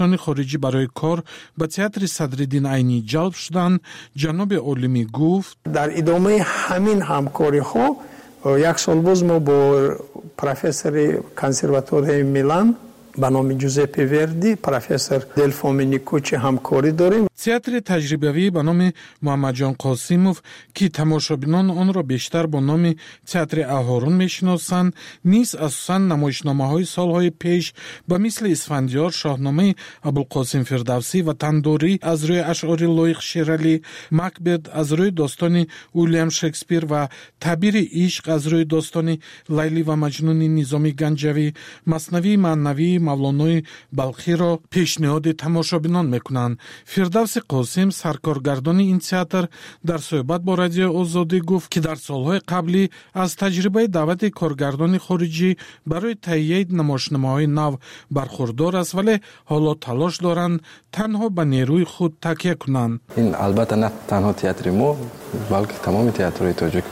خارجی برای کار به تئاتر صدرالدین عینی جلب شدند. جناب عالمی گفت در ادامه همین همکاری ها یک سال باز ما با پروفسور کنسرواتوری میلان به نام جوزپه وردی، پروفسور دلفومینیکوچی همکاری داریم. تئاتر تجربوی به نام محمد جان قاسموف که تماشابینان آن را بیشتر با نام تئاتر اهارون میشناسند، نیز اساساً نمایشنامه‌های سالهای پیش به مثل اسفندیار، شاهنامه ابوالقاسم فردوسی و تندوری از روی اشعار لایق شیرالی، مکبت از روی داستان ویلیام شکسپیر و تعبیر عشق از روی داستان لیلی و مجنون نظامی گنجوی، مثنوی معنوی مولانای بلخی را پیشنهاد تماشابینان میکنند. فردوس قاسم سرکارگردان این تئاتر در صحبت با رادیو آزادی گفت که در سالهای قبلی از تجربه دعوت کارگردان خارجی برای تهیه نمایشنامه‌های نو برخوردار است، ولی حالا تلاش دارند تنها به نیروی خود تکیه کنند. این البته نه تنها تئاتر ما بلکه تمام تئاترهای تاجیک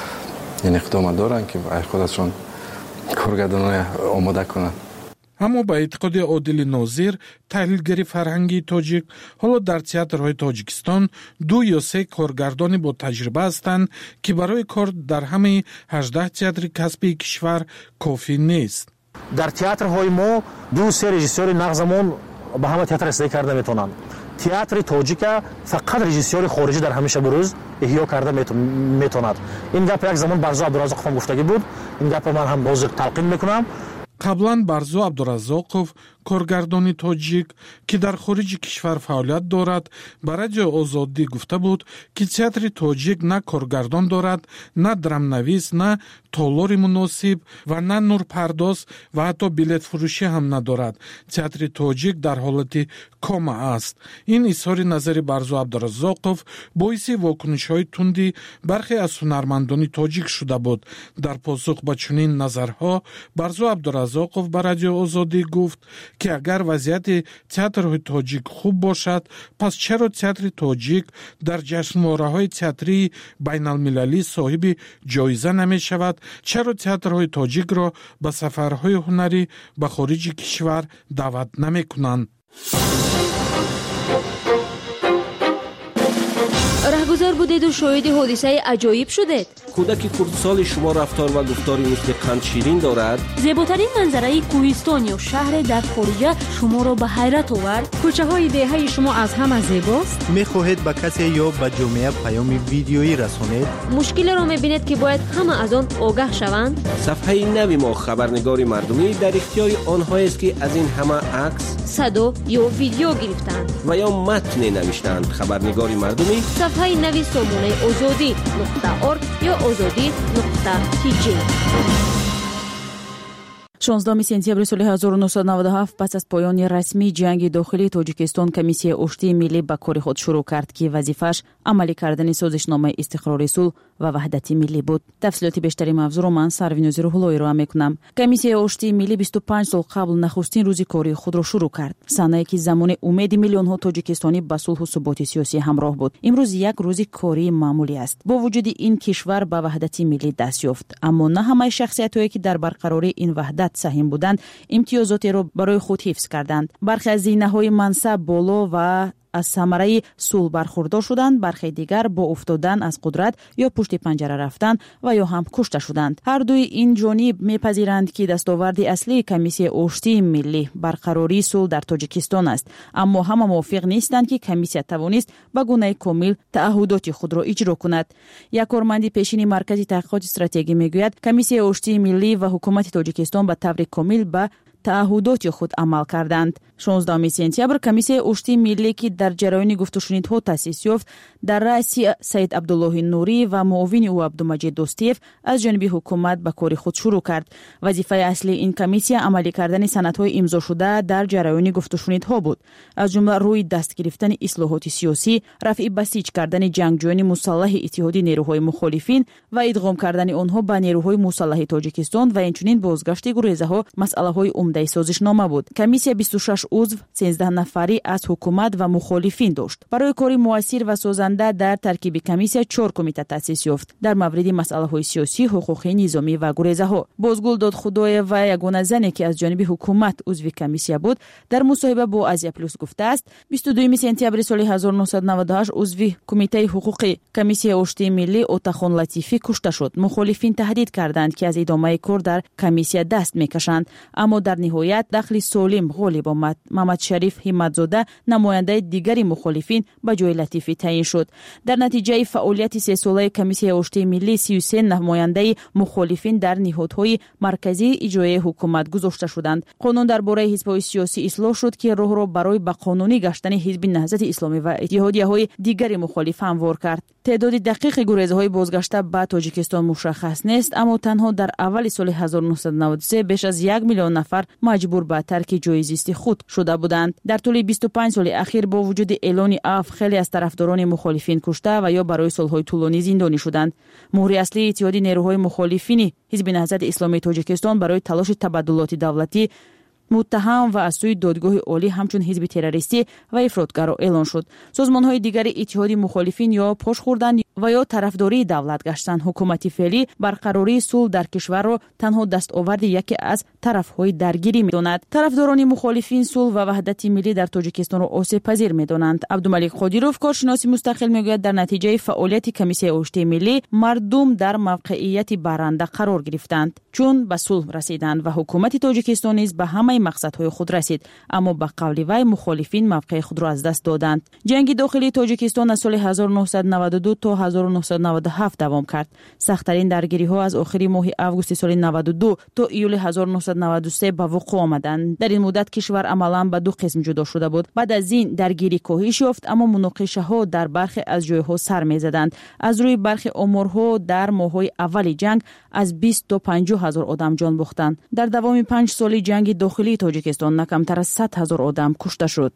این اقدام دارند که برای خودشون کارگردانای آماده کنند. اما با اعتقاد عادل ناظر، تحلیلگر فرهنگی تاجیک، حالا در تئاترهای تاجیکستان 2 یا 3 کارگردان با تجربه هستند که برای کار در همه 18 تئاتر کسبی کشور کافی نیست. در تئاترهای ما 2-3 رژیسور نغزمون به همه تئاتر رسیدگی کرده میتونن. تئاتر تاجیک فقط رژیسور خارجی در همیشه بروز احیا کرده میتوند. این گپ یک زمان برزو عبدالرزاقов گفتگی بود. این گپ من هم باز تلقین میکنم. قبلا برزو عبدالرزاقов کارگردان تاجیک که در خارج کشور فعالیت دارد به رادیو آزادی گفته بود که تئاتر تاجیک نه کارگردان دارد، نه درام نویس، نه تالار مناسب و نه نورپرداز و حتی بلیت فروشی هم ندارد. تئاتر تاجیک در حالت کام است. این اظهار نظر برزو عبدالرزاقов باعث واکنش‌های تندی برخی از هنرمندان تاجیک شده بود. در پاسخ به چنین نظرها برزو عبدالرزاقов به رادیو آزادی گفت که اگر وضعیت تئاتر تاجیک خوب باشد، پس چرا تئاتر تاجیک در جشنواره‌های تئاتری بین‌المللی صاحب جایزه نمی شود؟ چرا تئاترهای تاجیک را به سفرهای هنری به خارج کشور دعوت نمی کنند؟ رهگذر بودید و شاهد حادثه عجایب شدید. کودک کردستان شما رفتار و گفتاری مثل قند شیرین دارد. زیباترین منظره کوهستان یا شهر در خارج شما را به حیرت آورد. کوچه های دهه شما از همه زیباست. میخواهید به کسی یا به جامعه پیام ویدیویی رسانید؟ مشکل را میبینید که باید همه از آن آگاه شوند. صفحه نوی ما خبرنگاری مردمی در اختیار آنها است که از این همه عکس، صدا یا ویدیو گرفتند و یا متن نوشتند. خبرنگاری مردمی صفحه نوی سامانه azadi.org یا azadi.tg. 16 سپتامبر سال 1997 پس از پایان رسمی جنگ داخلی تاجیکستان، کمیسیه اشتی ملی به کار خود شروع کرد که وظیفش عملی کردن سازشنامه استقرار صلح و وحدت ملی بود. تفصیلات بیشتری موضوع رو من سروینوز روح‌اللهی رو میکنم. کمیسیه اشتی ملی 25 سال قبل نخستین روز کاری خود را شروع کرد. سنه‌ای که زمان امید میلیون ها تاجیکستانی به صلح و ثبات سیاسی همراه بود. امروز یک روز کاری معمولی است. با وجود این کشور به وحدت ملی دست یافت، اما نه همه شخصیت‌هایی که در برقراری این وحدت سهم بودند امتیازاتی را برای خود حفظ کردند. برخی از زینه‌های منصب بالا و از ثمره صلح برخوردار شدند، برخی دیگر با افتادن از قدرت یا پشت پنجره رفتن و یا هم کشته شدند. هر دوی این جانب میپذیرند که دستاورد اصلی کمیسیه اشتی ملی برقراری صلح در تاجیکستان است، اما همه موافق نیستند که کمیسیه توانست به گونه کامل تعهدات خود را اجرا کند. یک کارمند پیشین مرکز تحقیقات استراتژی میگوید کمیسیه اشتی ملی و حکومت تاجیکستان به طور کامل به تعهدات خود عمل کردند. 16 سپتامبر کمیسیه اشتی ملی که در جریان گفت‌وشنیدها تأسیس یافت در رأس سید عبدالله نوری و معاون او عبدالمجید دوستیف از جانب حکومت به کار خود شروع کرد. وظیفه اصلی این کمیسیه عملی کردن سندهای امضا شده در جریان گفت‌وشنیدها بود، از جمله روی دست گرفتن اصلاحات سیاسی، رفع بسیج کردن جنگجویان مسلح اتحادیه نیروهای مخالفین و ادغام کردن آنها به نیروهای مسلح تاجیکستان و همچنین بازگشت گریزه‌ها مسئله‌های عمده سازشنامه بود. کمیسیه 26 عضو 13 نفری از حکومت و مخالفین داشت. برای کاری مؤثر و سازنده در ترکیب کمیسیا 4 کمیته تأسیس یافت در مورد مسائل سیاسی، حقوقی، نظامی و گریزه‌ها. بازگل دادخدای و یگانه زنی که از جانب حکومت عضو کمیسیا بود در مصاحبه با آزیا پلوس گفته است 22 سپتامبر سال 1998 عضو کمیته حقوقی کمیسیا اشتی ملی اوتاخون لطیفی کشته شد. مخالفین تهدید کردند که از ادامه کار در کمیسیا دست میکشند، اما در نهایت دخل سالم غالب آمد. محمد شریف همتزاده نماینده دیگری مخالفین به جای لطیفی تعیین شد. در نتیجه فعالیت 3 ساله کمیسیا اشتی ملی 33 نماینده مخالفین در نهادهای مرکزی اجرایی حکومت گذاشته شدند. قانون درباره حزب‌های سیاسی اصلاح شد که راه را برای به قانونی گشتن حزب نهضت اسلامی و اتحادیه‌های دیگر مخالف هموار کرد. تعداد دقیق گریزهای بازگشته به تاجیکستان مشخص نیست، اما تنها در اول سال 1993 بیش از 1 میلیون نفر مجبور به ترک جای زیستی خود شده بودند. در طول 25 سال اخیر با وجود اعلان عفو خیلی از طرفداران مخالفین کشته و یا برای سالهای طولانی زندانی شدند. مهر اصلی اتحاد نیروهای مخالفین حزب نهضت اسلامی تاجیکستان برای تلاش تبادلات دولتی متهم و از سوی دادگاه عالی همچون حزب تروریستی و افراطگرا اعلان شد. سازمان‌های دیگر اتحاد مخالفین یا پاش خوردند و یا طرفداری دولت گشتند. حکومت فعلی برقراری صلح در کشور را تنها دستاورد یکی از طرف‌های درگیری می‌داند. طرفداران مخالفین صلح و وحدت ملی در تاجیکستان را آسیب پذیر می‌دانند. عبدالملک قادیروف کارشناس مستقل میگوید در نتیجه فعالیت کمیسیون اشتی ملی مردم در موقعیت برنده قرار گرفتند، چون به صلح رسیدند و حکومت تاجیکستان نیز به همه مقصدهای خود رسید، اما به قول وی مخالفین موقع خود را از دست دادند. جنگ داخلی تاجیکستان از سال 1992 تا 1997 دوام کرد. سخت‌ترین درگیری‌ها از آخر ماه آگوست سال 92 تا ایول 1993 به وقوع آمدند. در این مدت کشور عملاً به 2 قسم جدا شده بود. بعد از این درگیری کاهش یافت، اما مناقشه‌ها در برخی از جای‌ها سر می‌زدند. از روی برخی آمارها در ماه‌های اول جنگ از 20 تا 50 هزار آدم جان باختند. در دوام 5 سال جنگ داخلی تاجیکستان نکمتر از 100 هزار آدم کشته شد.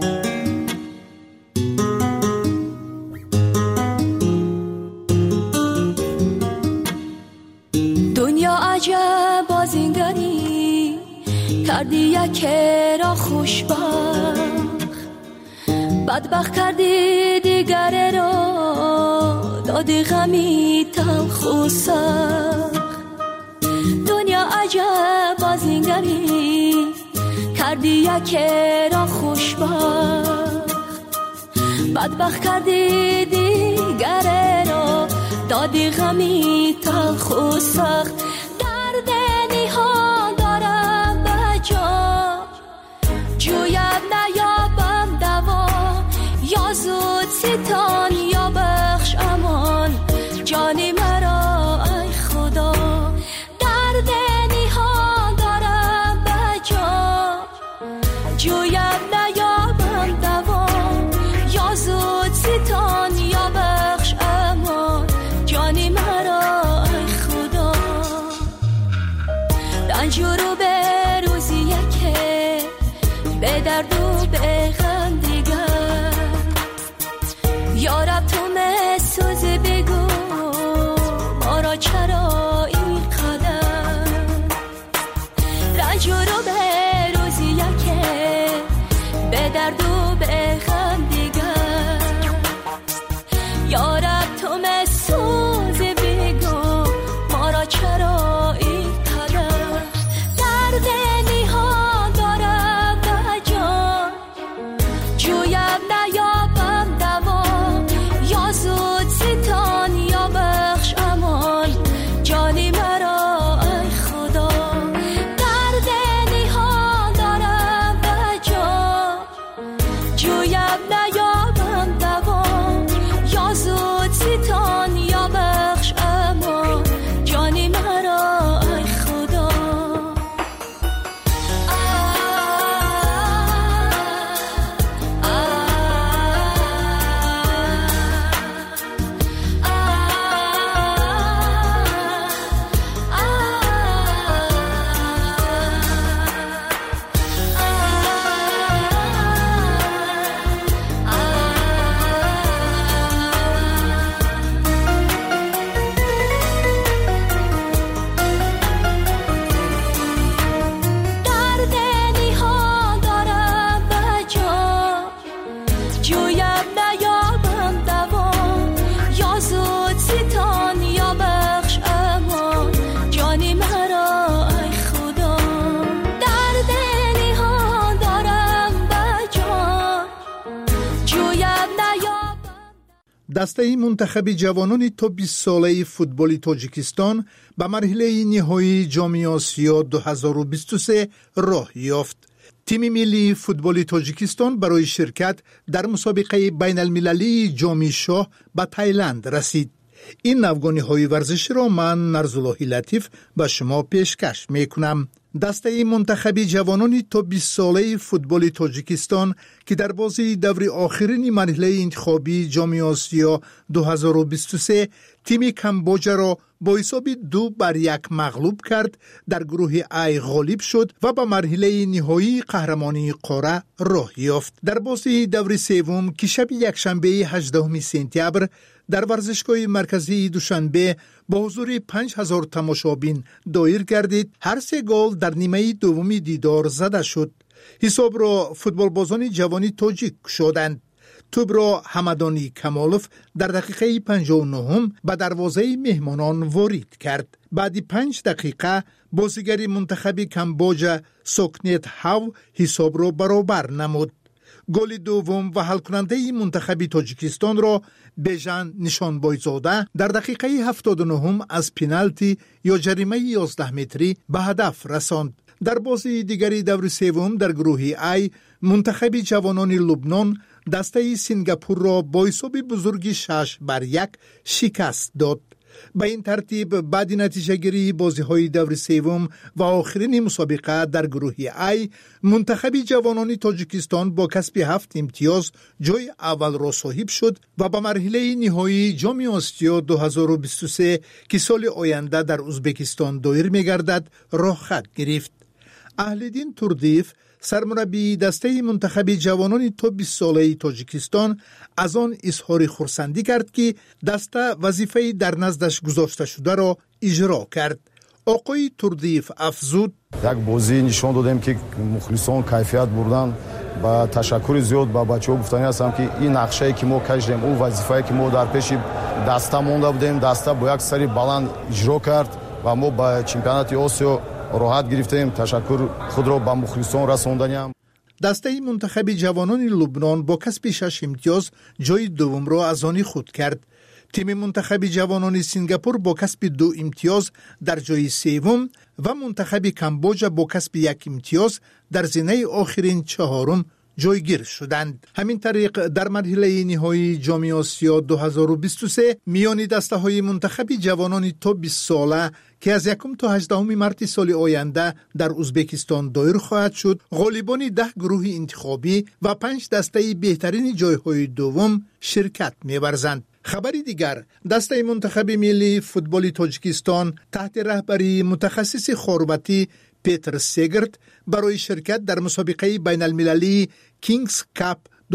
دنیا عجب بازینگری کردی یک را خوشبخت، بدبخت کردی دیگر را دادی غمی تلخ و سخت. دنیا عجب بازینگری کردی یک را خوشبخت، بدبخت کردی دیگر را دادی غمی تلخ و سخت. درد نهان دارم به جا جویم نیابم دوا، یا زود ستان یا بخش امان جانی مرا ای خدا. درد نهان دارم به جا جویم نیابم دوا، یا زود ستان یا بخش امان جانی مرا ای خدا. رنج رو به روزیه که به درد و به غم دیگر، یارب تو مسوز بگو ما را چرا این قدر. رنج رو به روزیه که به درد و به غم دیگر، یارب تو مسوز بگو ما را چرا این قدر. درد نهان دارم به جان دسته منتخب جوانان تا 20 ساله فوتبال تاجیکستان به مرحله نهایی جام آسیا 2023 راه یافت. تیم ملی فوتبال تاجیکستان برای شرکت در مسابقه بین المللی جام شاه به تایلند رسید. این نوگانی‌های ورزشی را من نرزالله لطیف به شما پیشکش میکنم. دسته منتخب جوانان تا 20 ساله فوتبال تاجیکستان که در بازی دور آخرین مرحله انتخابی جام آسیا 2023 تیم کمبوجا را با حساب 2-1 مغلوب کرد، در گروه ای غالب شد و به مرحله نهایی قهرمانی قاره راه یافت. در بازی دور سوم که شب یکشنبه 18 سپتامبر در ورزشگاه مرکزی دوشنبه با حضور 5000 تماشابین دایر گردید، هر 3 گل در نیمه دومی دیدار زده شد. حساب را فوتبالبازان جوانی تاجیک شدند. توپ را حمدانی کمالوف در دقیقه 59 به دروازه مهمانان وارد کرد. بعد 5 دقیقه بازیگر منتخب کمبوجا سوکنت هاو حساب را برابر نمود. گل دوم و حل کننده منتخب تاجیکستان را بیژن نشانبایزاده در دقیقه 79 از پنالتی یا جریمه 11 متری به هدف رساند. در بازی دیگری دور سوم در گروه ای منتخب جوانان لبنان دسته سنگاپور را با حساب بزرگی 6-1 شکست داد. به این ترتیب بعد نتیجه گیری بازی های دور سوم و آخرین مسابقه در گروه ای منتخب جوانان تاجیکستان با کسب 7 امتیاز جای اول را صاحب شد و به مرحله نهایی جام آسیا 2023 که سال آینده در ازبکستان دایر می‌گردد راه خط گرفت. اهل‌دین توردیف سرمربی دسته منتخب جوانان تا 20 ساله تاجیکستان از آن اظهار خرسندی کرد که دسته وظیفه در نزدش گذاشته شده را اجرا کرد. آقای توردیف افزود: یک بازی نشان دادیم که مخلصان کیفیت بردن. با تشکر زیاد با بچه‌ها گفتنی هستم که این نقشه‌ای که ما کشیدیم، اون وظیفه‌ای که ما در پیش دسته مونده بودیم، دسته با یک سری بلند اجرا کرد و ما با چمپیونات آسیا راحت گرفتیم. تشکر خود را به مخلصان رساندیم. دسته منتخب جوانان لبنان با کسب 6 امتیاز جای دوم را از آن خود کرد. تیم منتخب جوانان سنگاپور با کسب 2 امتیاز در جای سوم و منتخب کمبوجا با کسب 1 امتیاز در زینه آخرین 4م جایگیر شدند. همین طریق در مرحله نهایی جام آسیا 2023 میان دسته های منتخب جوانان تا 20 ساله که از 1 تا 18 مارس سال آینده در ازبکستان دایر خواهد شد، غالبان 10 گروه انتخابی و 5 دسته بهترین جایهای دوم شرکت می‌ورزند. خبری دیگر، دسته منتخب ملی فوتبال تاجیکستان تحت رهبری متخصص خارواتی پیتر سیگرت برای شرکت در مسابقه بین المللی کینگز کاپ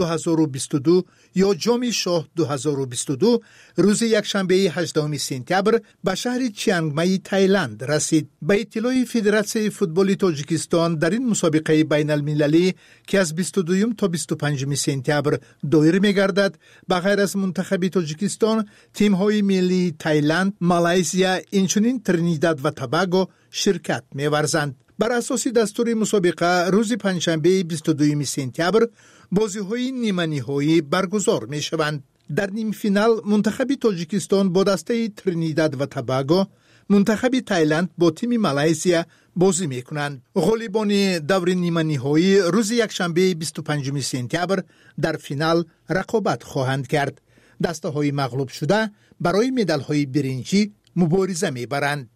2022 یا جام شاه 2022 روز یکشنبه 18 سپتامبر به شهر چیانگمای تایلند رسید. به اطلاع فدراسیون فوتبال تاجیکستان در این مسابقه بین المللی که از 22 تا 25 سپتامبر دایر می‌گردد، به غیر از منتخب تاجیکستان، تیم‌های ملی تایلند، مالایزیا، اینچنین ترینیداد و توباگو شرکت می‌ورزند. بر اساس دستور مسابقه روز پنجشنبه 22 سپتامبر بازی‌های نیمه نهایی برگزار می‌شوند. در نیم فینال منتخب تاجیکستان با دسته ترینیداد و توباگو، منتخب تایلند با تیم مالایزیا بازی می‌کنند. غالبان دور نیمه نهایی روز یکشنبه 25 سپتامبر در فینال رقابت خواهند کرد. دسته‌های مغلوب شده برای مدال‌های برنجی مبارزه می‌برند.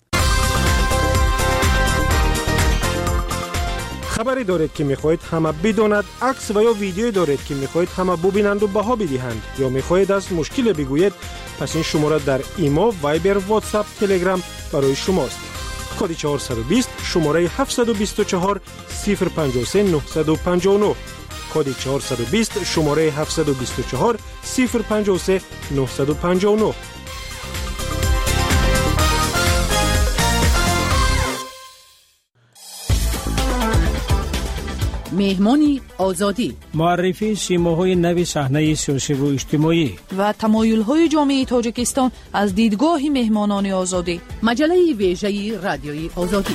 خبری دارید که میخواهید همه بداند، عکس و یا ویدیویی دارید که میخواهید همه ببینند و بها بدهند یا میخواهید از مشکل بگویید، پس این شماره در ایمو، وایبر، واتساپ، تلگرام برای شماست. کد 420 شماره 724 053 959 کد 420 شماره 724 053 959. مهمانی آزادی، معرفی سیماهای نو صحنه سیاسی و اجتماعی و تمایل‌های جامعه تاجیکستان از دیدگاه مهمانان آزادی. مجله ویژه رادیوی آزادی.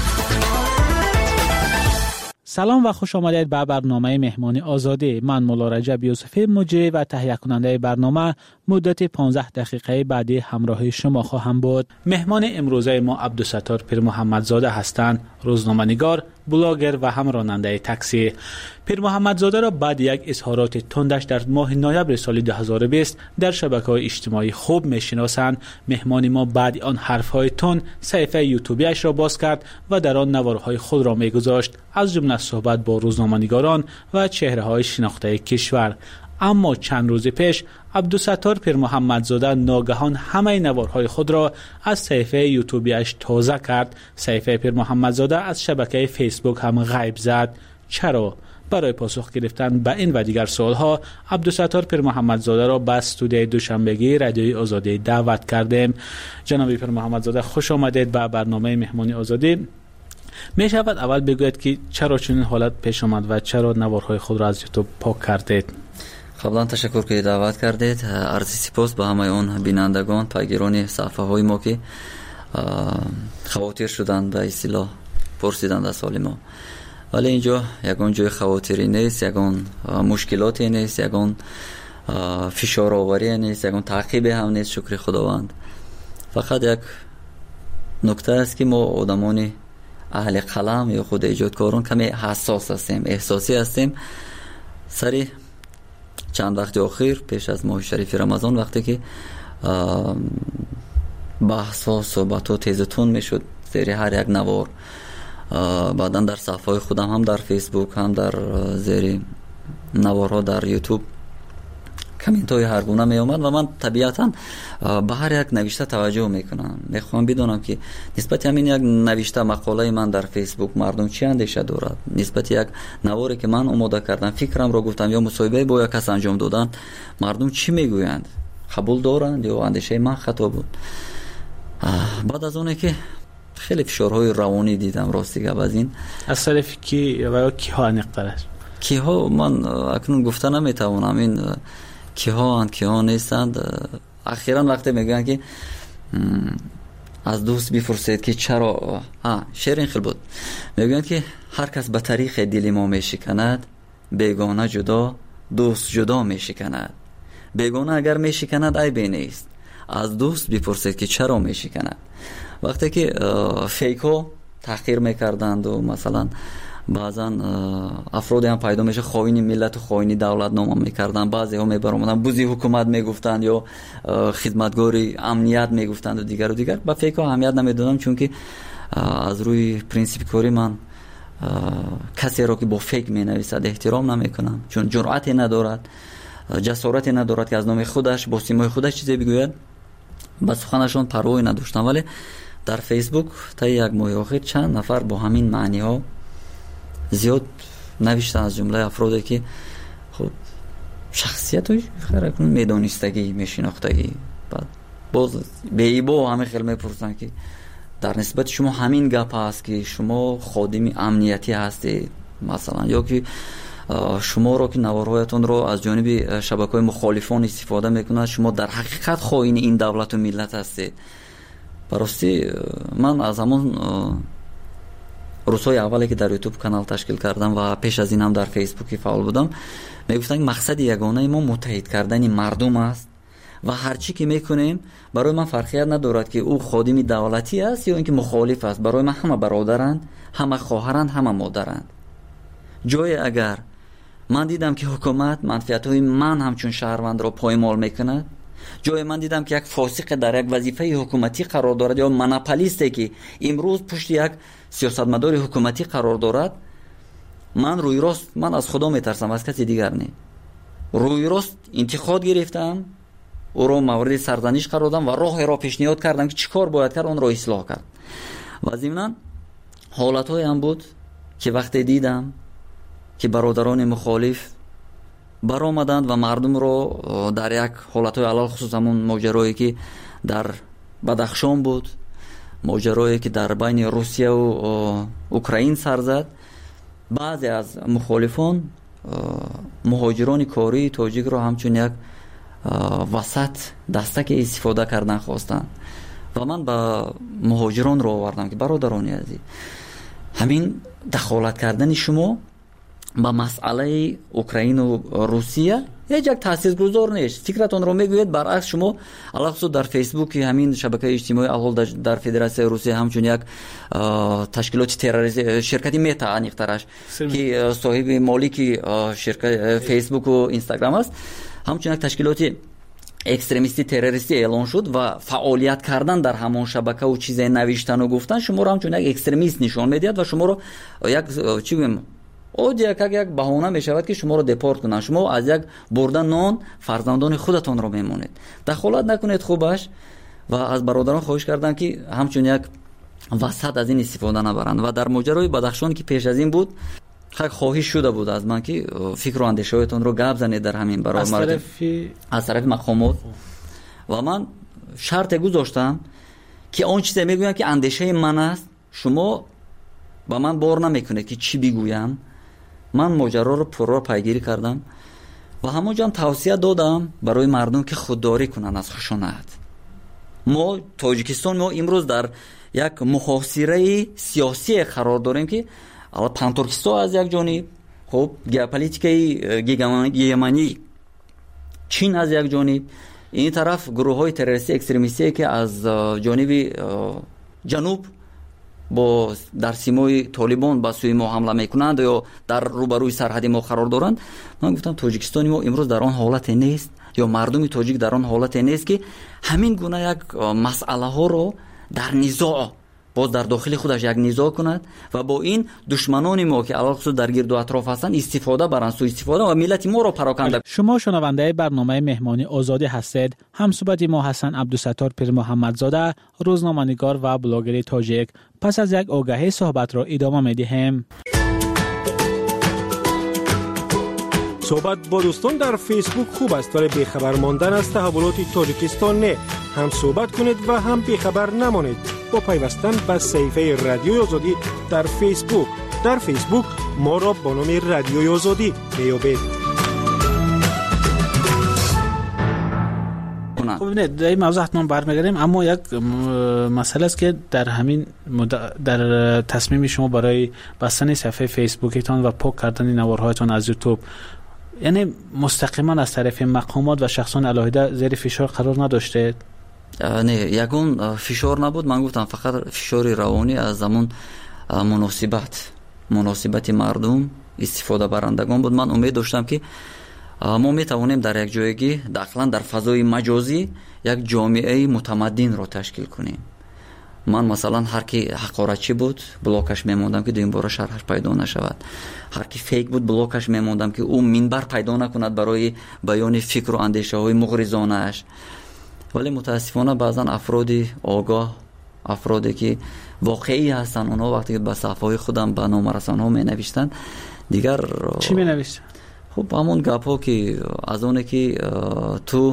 سلام و خوش آمدید به برنامه مهمان آزادی. من مولا رجب یوسفی مجری و تهیه کننده برنامه مدت 15 دقیقه بعدی همراه شما خواهم بود. مهمان امروزه ما عبدالستار پیر محمدزاده هستند، روزنامه‌نگار، بلاگر و هم راننده تاکسی. پیر محمدزاده را بعد یک اظهارات تندش در ماه نوامبر سال 2020 در شبکه‌های اجتماعی خوب می‌شناسند. مهمان ما بعد آن حرف‌های تند صفحه یوتیوبیش را باز کرد و در آن نوارهای خود را می‌گذاشت، از جمله صحبت با روزنامه‌نگاران و چهره‌های شناخته کشور. اما چند روز پیش عبدالستار پیر محمدزاده ناگهان همه نوارهای خود را از صفحه یوتیوبیش تازه کرد. صفحه پیر محمدزاده از شبکه فیسبوک هم غیب زد. چرا؟ برای پاسخ گرفتن به این و دیگر سوالها عبدالستار پیر محمدزاده را به استودیوی دوشنبگی رادیوی آزادی دعوت کردیم. جناب پیر محمدزاده خوش آمدید به برنامه مهمانی آزادی. می شود اول بگوید که چرا چنین حالت پیش آمد و چرا نوارهای خود را از یوتیوب پاک کردید؟ قبلا تشکر که دعوت کردید. عرض سپاس به همه اون بینندگان، پیگیران صفحه های ما که خواطر شدند، به اصطلاح پرسیدند از حال ما. ولی اینجا یگان جای خواطری نیست، یگان مشکلاتی نیست، یگان فشار آوری نیست، یگان تعقیب هم نیست. شکر خداوند. فقط یک نکته است که ما آدمان اهل قلم یا خود ایجادکاران کمی حساس هستیم، احساسی هستیم. سری چند وقت اخیر پیش از ماه شریف رمضان وقتی که بحث ها صحبت ها تیزتون می شد زیر هر یک نوار، بعدا در صفحه خودم هم در فیسبوک هم در زیر نوارها در یوتیوب کامنت های هر گونه می آمد و من طبیعتا به هر یک نوشته توجه میکنم. میخوام بدونم که نسبت همین یک نوشته مقاله من در فیسبوک مردم چی اندیشه دارد، نسبت یک نواری که من آماده کردم، فکرم را گفتم یا مصاحبه با یک کس انجام دادن، مردم چی میگویند، قبول دارند یا اندیشه من خطا بود. بعد از اونه که خیلی فشارهای روانی دیدم راستی که از این از طرف کی و کی ها نقدرش کی ها من اکنون گفته نمیتوانم این کی ها اند کی ها نیستند. اخیراً وقتی میگن که از دوست بپرسید که چرا شعر این خیلی بود، میگن که هر کس به طریق دل ما میشکند، بیگانه جدا دوست جدا میشکند. بیگانه اگر میشکند عیبی نیست، از دوست بپرسید که چرا میشکند. وقتی که فیکو تحقیر میکردند و مثلا بعضا افرادی هم پیدا میشه خائن ملت و خائن دولت نام میکردن، بعضی ها میبرامدن بوزی حکومت میگفتند یا خدمتگاری امنیت میگفتند و دیگر و دیگر. با فیکو اهمیت نمیدادم چون که از روی پرینسیپ کاری من کسی را که با فیک مینویسد احترام نمیکنم، چون جرأتی ندارد، جسارتی ندارد که از نام خودش با سیمای خودش چیزی بگوید. با سخنشان پروایی نداشتم. ولی در فیسبوک تا یک ماه اخیر چند نفر با همین معنی ها زیاد نوشتن، از جمله افرادی که خب شخصیت های خیلی میدانستگی میشناختگی، بعد باز به ایبا همه خیلی میپرسن که در نسبت شما همین گپ هست که شما خادم امنیتی هستید مثلا، یا که شما را که نوارهایتون رو از جانب شبکه‌های مخالفان استفاده میکنند، شما در حقیقت خائن این دولت و ملت هستید. براستی من از همون روزهای اولی که در یوتیوب کانال تشکیل کردم و پیش از این هم در فیسبوک فعال بودم، میگفتن که مقصد یگانه ما متحد کردن مردم است و هر چی که میکنیم برای من فرقیت ندارد که او خادم دولتی است یا اینکه مخالف است. برای من همه برادرند، همه خواهرند، همه مادرند. جای اگر من دیدم که حکومت منفعت‌های من همچون شهروند را پایمال میکند، جای من دیدم که یک فاسق در یک وظیفه حکومتی قرار دارد یا مناپولیستی که امروز پشت یک سیاستمدار حکومتی قرار دارد، من روی راست من از خدا میترسم، از کسی دیگر نه. روی راست انتقاد گرفتم، او را مورد سرزنش قرار دادم و راه را پیشنهاد کردم که چیکار باید کرد، اون را اصلاح کرد. و ضمن حالت‌های هم بود که وقتی دیدم که برادران مخالف برآمدند و مردم رو در یک حالت‌های علل خصوص همون ماجرایی که در بدخشان بود، ماجرایی که در بین روسیه و اوکراین سر زد، بعضی از مخالفان مهاجران کاری تاجیک رو همچون یک وسط دستک استفاده کردن خواستن و من با مهاجران رو آوردم که برادران عزیز، همین دخالت کردن شما با مسئله اوکراین و روسیه هیچ یک تاثیرگذار نیست. فکرتون رو میگوید. برعکس شما علاوه در فیسبوک همین شبکه اجتماعی الحال در فدراسیون روسیه همچون یک تشکیلات تروریستی شرکتی متا انیقترش که صاحب مالکی شرکت فیسبوک و اینستاگرام است، همچون یک تشکیلاتی اکستریمیستی تروریستی اعلان شد و فعالیت کردن در همان شبکه و چیزای نوشتن و گفتن شما رو همچون یک اکستریمیست نشان میدهد و شما رو یک چی بگم یک بهانه میشود که شما رو دپورت کنن. شما از یک بردن نان فرزندان خودتون رو میمونید. دخالت نکنید خوبش. و از برادران خواهش کردم که همچون یک وسط از این استفاده نبرند. و در ماجرای بدخشان که پیش از این بود خواهش شده بود از من که فکر و اندیشه‌هایتون رو گپ زنید در همین برای از طرف مقامات. و من شرط گذاشتم که اون چیزی میگویم که اندیشه من است، شما با من بار نمیکنه که چی بگویم. من ماجرا رو پررو پیگیری کردم و همونجا هم توصیه دادم برای مردم که خودداری کنن از خشونت. ما تاجیکستان ما امروز در یک محاصره سیاسی قرار داریم که پانتورکیستان از یک جانب، خب ژئوپلیتیکای گیگمانی چین از یک جانب، این طرف گروه‌های تروریستی اکستریمیستی که از جانب جنوب با در سیمای طالبان به سوی ما حمله میکنند یا در روبروی سرحد ما قرار دارند. من گفتم تاجیکستان ما امروز در آن حالت نیست یا مردم تاجیک در آن حالت نیست که همین گونه یک مسئله ها رو در نزاع باز در داخل خودش یک نزاع کند و با این دشمنان ما که علاوه در گرد و اطراف هستند استفاده برند، سوء استفاده و ملت ما را پراکنده. شما شنونده برنامه مهمانی آزادی هستید. همصحبت ما حسن عبدالستار پیر محمدزاده، روزنامه‌نگار و بلاگر تاجیک. پس از یک آگهی صحبت را ادامه می‌دهیم. صحبت با دوستان در فیسبوک خوب است ولی بیخبر ماندن از تحولات تاجیکستان نه. هم صحبت کنید و هم بیخبر نمانید با پیوستن به صفحه رادیوی آزادی در فیسبوک. در فیسبوک ما را با نام رادیوی آزادی میابید. خب ببینید در این موضوع حتما برمیگردیم، اما یک مسئله است که در همین در تصمیم شما برای بستن صفحه فیسبوکتان و پاک کردن نوارهایتان از یوتیوب، یعنی مستقیما از طرف مقامات و شخصان علاهده زیر فشار قرار نداشته؟ نه، یگون فشار نبود. من گفتم فقط فشار روانی از زمان مناسبت مردم استفاده برندگان بود. من امید داشتم که ما میتوانیم در یک جایگی داخلا در فضای مجازی یک جامعه متمدن را تشکیل کنیم. من مثلا هر کی حقارتچی بود بلاکش میموندم که دویم بار شرحش پیدا نشود. هر کی فیک بود بلاکش میموندم که او منبر پیدا نکند برای بیان فکر و اندیشه های مغرضانه اش. ولی متاسفانه بعضا افرادی آگاه، افرادی که واقعی هستن، اونا وقتی به صفحه خودم به نامه رسانه ها می نوشتن دیگر چی می نوشتن؟ خب همون گپ ها که از اونه که تو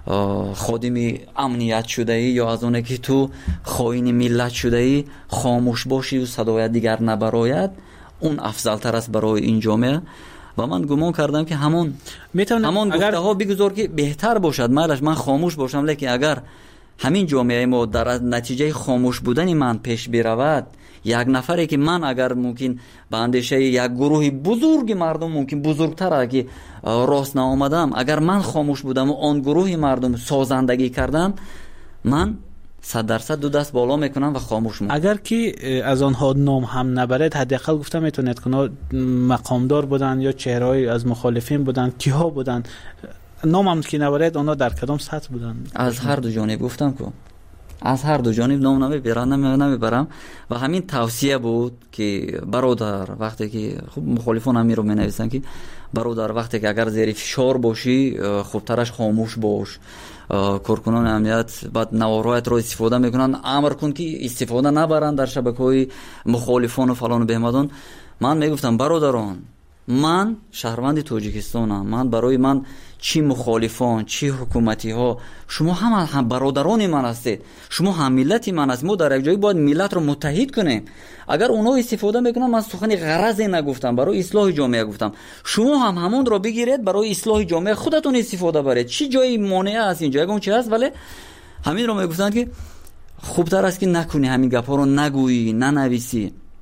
خادم امنیت شده ای یا از اونه که تو خائن ملت شده ای خاموش باشی و صدایت دیگر نبراید، اون افضل تر است برای این جامعه. و من گمان کردم که همون گفته ها بگذار که بهتر باشد. من خاموش باشم، لیکن اگر همین جامعه ما در نتیجه خاموش بودن من پیش برود، یک نفری که من اگر ممکن به اندیشه یک گروه بزرگ مردم ممکن بزرگتر که راست نآمدم، اگر من خاموش بودم و آن گروه مردم سازندگی کردم، من 100% دو دست بالا میکنم و خاموش میکنم. اگر که از آنها نام هم نبرد، حداقل گفتم میتونید که مقامدار بودن یا چهره‌ای از مخالفین بودن، کیها بودن، نام هم که نبرد آنها در کدام سطح بودن؟ از هر دو جانب گفتم که از هر دو جانب نام نمیبرم و همین توصیه بود که برادر وقتی که خب مخالفان هم رو مینویسن که برادر وقتی که اگر زیر فشار باشی خوبترش خاموش باش. کارکنان امنیت بعد نوارهایت رو استفاده میکنن، امر کن که استفاده نبرن در شبکه‌های مخالفان و فلان و بهمدان. من میگفتم برادران، من شهروند تاجیکستانم، من برای من چی مخالفان چی حکومتی ها، شما هم برادران من هستید، شما هم ملت من هستید. ما در یک جایی باید ملت رو متحد کنیم. اگر اونا استفاده میکنن، من سخنی غرضی نگفتم، برای اصلاح جامعه گفتم. شما هم همون رو بگیرید برای اصلاح جامعه خودتون استفاده برید. چی جایی مانع است اینجا اون چی هست؟ ولی همین رو میگفتن که خوبتر است که نکنی، همین گپا رو نگویی، ننویسی.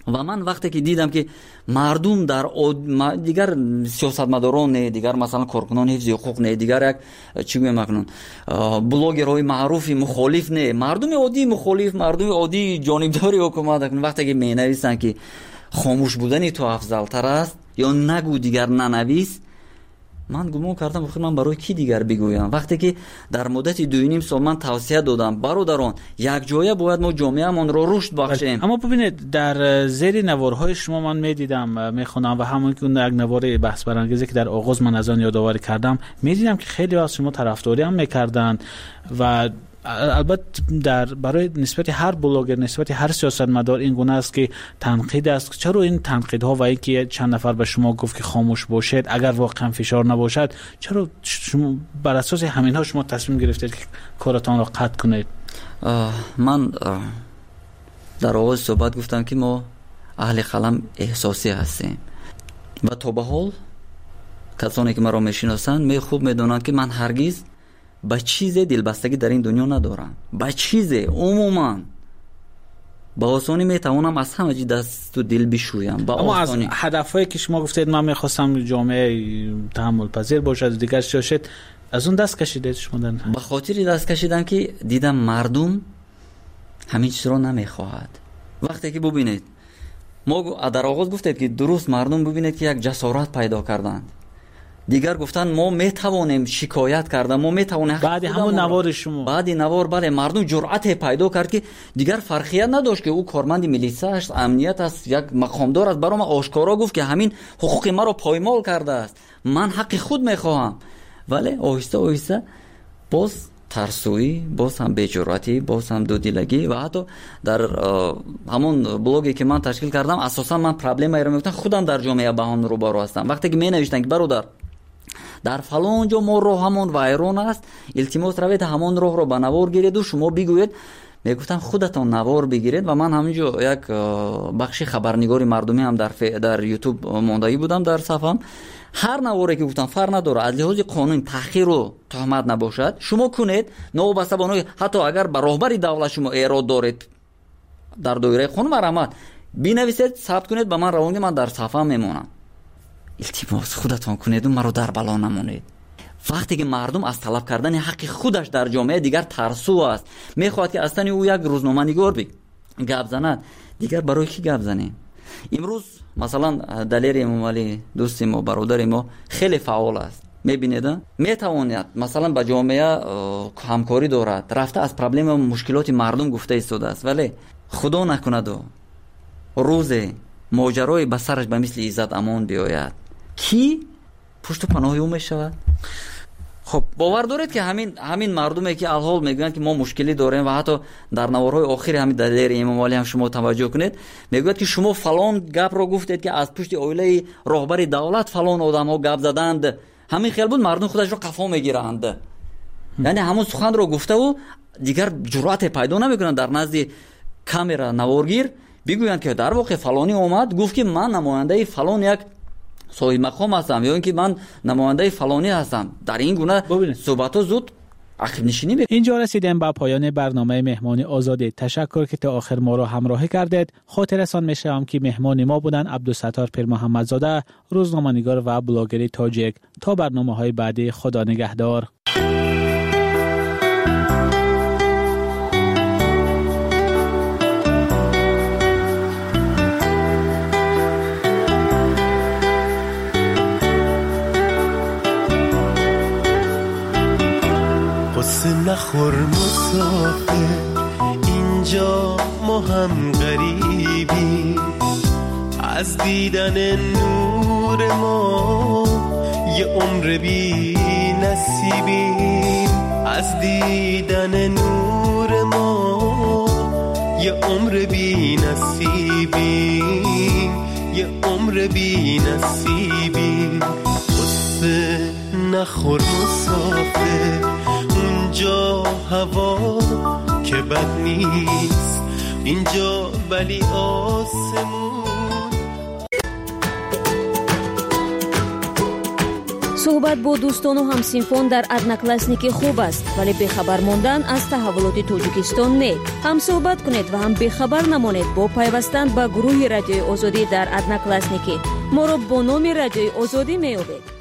و من وقتی که دیدم که مردم در دیگر سیاستمداران نه، دیگر مثلا کارکنان حفظ حقوق نه، دیگر یک چی میگم اکنون بلاگرهای معروف مخالف نه، مردم عادی مخالف، مردم عادی جانبداری حکومت اکنون وقتی که می نویسن که خاموش بودن تو افضل تر است یا نگو دیگر ننویس، من گمان کردم بخیر من برای کی دیگر بگویم. وقتی که در مدت 2.5 سال من توصیه دادم برادران یک جایه باید ما جامعه‌مان را رشد بخشیم. اما ببینید در زیر نوارهای شما من میدیدم میخونم و همون که یک نوار بحث برانگیزی که در آغاز من از آن یادآوری کردم میدیدم که خیلی از شما طرفداری هم میکردن و البته برای نسبت هر بلاگر نسبت هر سیاستمدار این گونه است که تنقید است. چرا این تنقیدها و اینکه چند نفر به شما گفت که خاموش باشید اگر واقعا فشار نباشد، چرا شما بر اساس همینها شما تصمیم گرفتید که کارتان را قطع کنید؟ من در آغاز صحبت گفتم که ما اهل قلم احساسی هستیم و تا به حال کسانی که مرا میشناسند می خوب میدونند که من هرگز با چیز دلبستگی در این دنیا ندارم. با چیز عموما با آسانی میتوانم از همه چی دست و دل بشویم. اما از هدفهایی که شما گفتید من میخواستم جامعه تحمل پذیر باشد دیگر شاشد، از اون دست کشیدید شما؟ به خاطر دست کشیدم که دیدم مردم همین چیز را نمیخواهد. وقتی که ببینید ما در آغاز گفتید که درست مردم ببینید که یک جسارت پیدا کردند، دیگر گفتن ما میتوانیم شکایت کردن، ما میتوانیم بعد همون نوار شما بعد نوار بله مردم جرأت پیدا کرد که دیگر فرقیت نداشت که او کارمند میلیسا است، امنیت است، یک مقامدار است، برام آشکارا گفت که همین حقوق ما رو پایمال کرده است، من حق خود میخواهم. ولی آهسته آهسته باز ترسویی، باز هم بی‌جرأتی، باز هم دودیلگی و حتی در همون بلاگی که من تشکیل کردم اساسا من پرابلمی رو میگفتم خودم در جامعه با هم روبرو هستم. وقتی که می نوشتن که برادر در فلان جا ما راه همون وایرون است، التماس روید همون راه رو به نوار گیرید و شما بگوید، میگفتن خودتان نوار بگیرید و من همینجا یک بخشی خبرنگاری مردمی هم در یوتیوب ماندایی بودم در صفحم. هر نواری که گفتم فرق نداره از لحاظ قانون تحقیر و تهمت نباشد شما کنید، نوبسته بانوی حتی اگر به راهبری دولت شما ایراد دارید در دایره قانون مرامت بنویسید ثبت کنید به من روانید، من در صفحه میمونم. التماس خودتان کنید و مرا در بلا نمونید. وقتی که مردم از طلب کردن حق خودش در جامعه دیگر ترسو است، میخواد که اصلا او یک روزنامه نگار گپ زند، دیگر برای کی گپ زنیم؟ امروز مثلا دلیر امامعلی دوست ما برادر ما خیلی فعال است، میبینید میتواند مثلا با جامعه همکاری دارد، رفته از پرابلم و مشکلات مردم گفته ایستاده است، ولی خدا نکند و روز ماجرای به سرش به مثل عزت امان بیاید کی پشت پناه او میشود؟ خب باور دارید که همین مردمی که الحال میگن که ما مشکلی داریم و حتی در نوارهای آخر همین دلیر امامعلی هم شما توجه کنید میگوید که شما فلان گپ رو گفتید که از پشت اویله راهبر دولت فلان آدم ها گپ زدند، همین خیال بود مردم خودش رو قفا میگیرند. یعنی همون سخن رو گفته و دیگر جرأت پیدا نمیکنن در نزد کامera نوارگیر بگویند که در واقع فلانی اومد گفت که من نماینده فلان یک صاحب مقام هستم یا اینکه من نماینده فلانی هستم. در این گونه صحبت‌ها زود عقب نشینی بکنید. اینجا رسیدیم به پایان برنامه مهمان آزادی. تشکر که تا آخر ما را همراهی کردید. خاطرتان می‌شوم که مهمان ما بودن عبدالستار پیرمحمدزاده، روزنامه‌نگار و بلاگر تاجیک. تا برنامه‌های بعدی خدا نگهدار. نخور مسافر اینجا ما هم غریبی، از دیدن نور ما یه عمر بی نصیبیم، از دیدن نور ما یه عمر بی نصیبیم، یه عمر بی نصیبیم. قصه نخور مسافر اونجا هوا که بد نیست، اینجا ولی آسمون. صحبت با دوستان و همسینفان در ادناکلاسنیکی خوب است، ولی بخبر ماندن از تحولات تاجیکستان نه. هم صحبت کنید و هم بخبر نمانید با پیوستن به گروه رادیوی آزادی در ادناکلاسنیکی. ما را با نام رادیوی آزادی می‌یابید.